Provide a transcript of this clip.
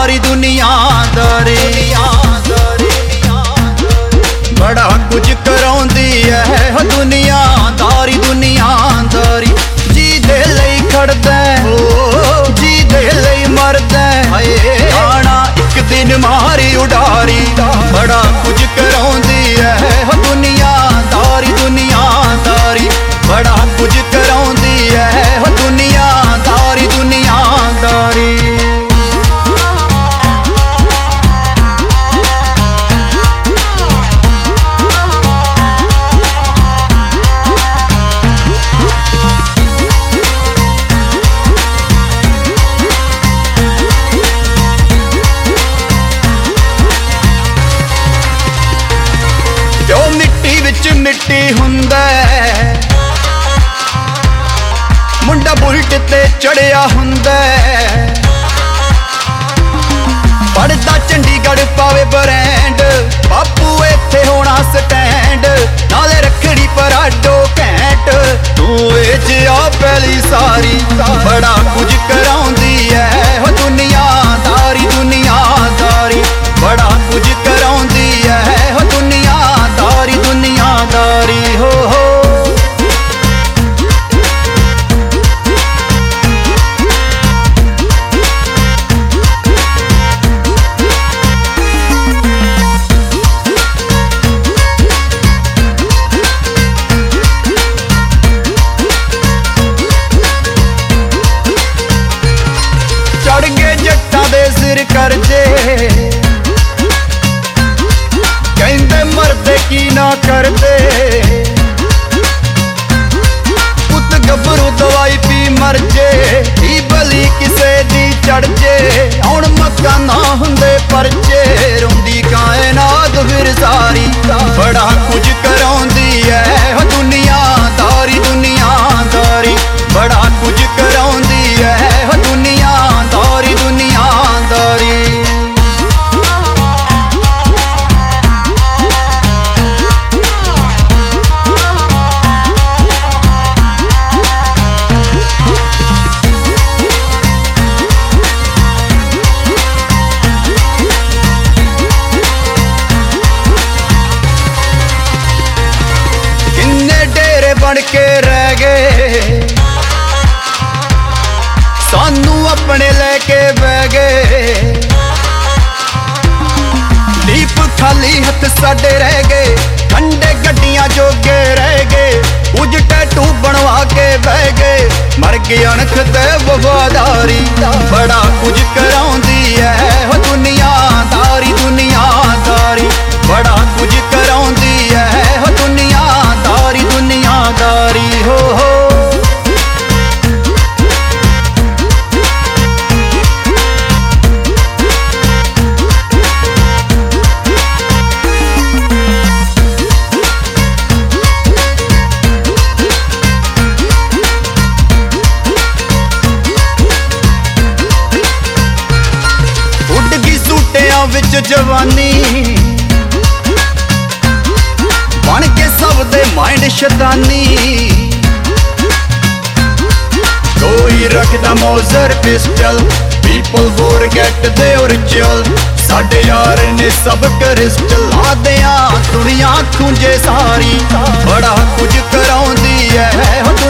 सारी दुनियादारी बड़ा कुछ कराउंदी है हो दुनियादारी दुनियादारी। जी दे लई खड़दा जी दे लई मरदा आना एक दिन मारी उडारी। बड़ा कुछ कराउंदी है हो दुनियादारी दुनियादारी बड़ा कुछ कराउंदी है हो दुनियादारी दुनियादारी। जो मिट्टी विच मिट्टी हुंदा मुंडा बुलट ते चढ़िया हुंदा पढ़दा चंडीगढ़ पावे ब्रांड बापू इत्थे होना स्टैंड नाले रखड़ी पराडो कैंट तू जिया पहली सारी। बड़ा कुछ कराउंदी है हो दुनियादारी दुनियादारी बड़ा कुछ कराउंदी है हो दुनियादारी दुनियादारी हो। चढ़ गए जट्टां दे सिर करजे कहंदे मरदे की ना करदे पुत गबरू दवाई पी मर जे भली किसे दी चढ़ जे हुण मक्का ना हुंदे परचे रोंदी कायनात फिर सारी। बड़ा कुछ कराउंदी है हो दुनियादारी दुनियादारी बड़ा कुछ कराउंदी है हो दुनियादारी दुनियादारी। किन्ने डेरे बन के रह गए सानू अपने लेके बह गए दीप खाली हथ साडे रह गए ठंडे गड्डियां जोगे रह गए कुछ टैटू बनवा के बह गए मर गई अणख ते वफादारी। बड़ा कुछ कराउंदी है हो दुनियादारी दुनियादारी बड़ा कुछ कराउंदी है हो दुनियादारी दुनियादारी हो। विच जवानी बन के सब दे माइंड शैतानी कोई रखदा Mauser pistol people forget the original साडे यार ने सब क्रिस्टल ला दिया दुनिया खुंजे सारी। बड़ा कुछ कराउंदी है हो